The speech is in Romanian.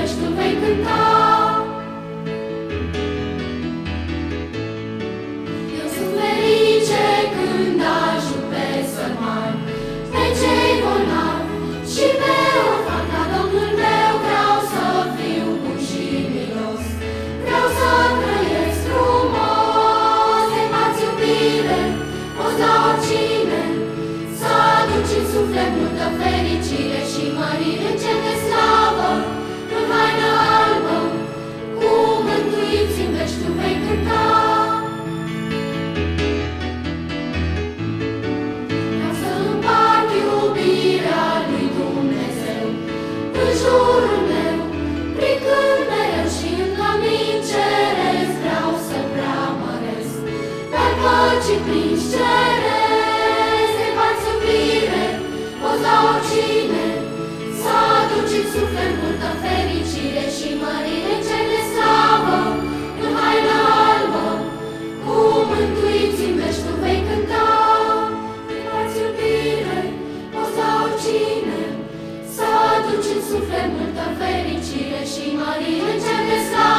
veci tu vei cânta. Eu sunt ferice când ajung pe sărmani, pe cei bolnavi și pe orfani. Ca Domnul meu vreau să fiu bun și milos, vreau să trăiesc frumos. De fați iubire, poți da oricine, să aduci în suflet multă fericire și mărire în cer de slavă, în haină albă, cu mântuiți în veci tu vei cânta. Vreau să împart iubirea lui Dumnezeu în jurul meu, pricând mereu și în cămin ceresc, vreau să preamăresc pe păcii prinși ceresc. De fați iubire, poți da oricine, să aduci în suflet multă fericire și mărire în cer de slavă, în haină albă, cu mântuiți în veci tu vei cânta. De fați iubire, poți da oricine, să aduci în suflet multă fericire și mărire în cer de slavă.